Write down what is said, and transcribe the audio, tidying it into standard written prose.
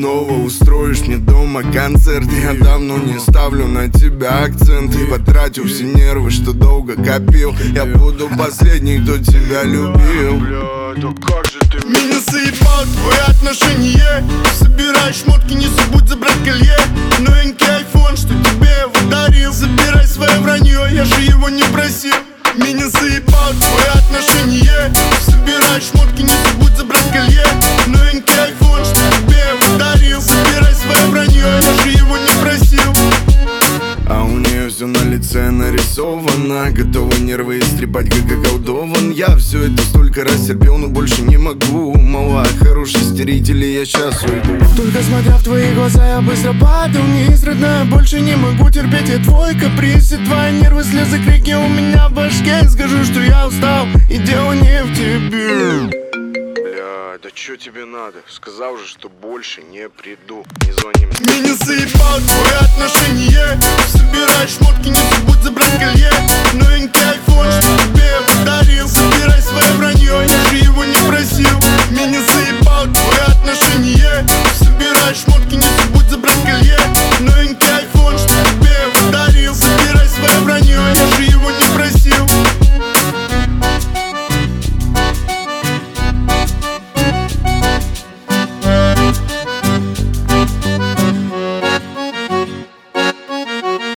снова устроишь мне дома концерт. Я давно не ставлю на тебя акцент и потратил все нервы, что долго копил. Я буду последний, кто тебя любил. Бля, да как же ты меня заебал твои отношения. Собирай шмотки, не забудь забрать колье. Новенький айфон, что тебе его дарил. Забирай свое вранье, я же его не просил. Меня заебал твои отношения. Собирай шмотки, не забудь забрать колье. Новенький айфон, что тебе его дарил. Забирай свое вранье, я же его не просил. А у нее все на лице нарисовано. Готовы нервы истрепать, как околдован. Я все это столько раз терпел, но больше не могу. Мала, хороший стеритель, и я сейчас уйду. Только смотря в твои глаза, я быстро падал вниз, родная. Больше не могу терпеть, я твой каприз. И твои нервы, слезы, крики у меня в башке. Скажу, что я устал, и дело не в тебе. Бля, да чё тебе надо? Сказал же, что больше не приду. Не звони мне. Меня заебал твои отношения. Собирай шмотки, не забудь забрать колье. Новенький айфон, что тебе его дарил. Забирай свое вранье, я же его не просил. Меня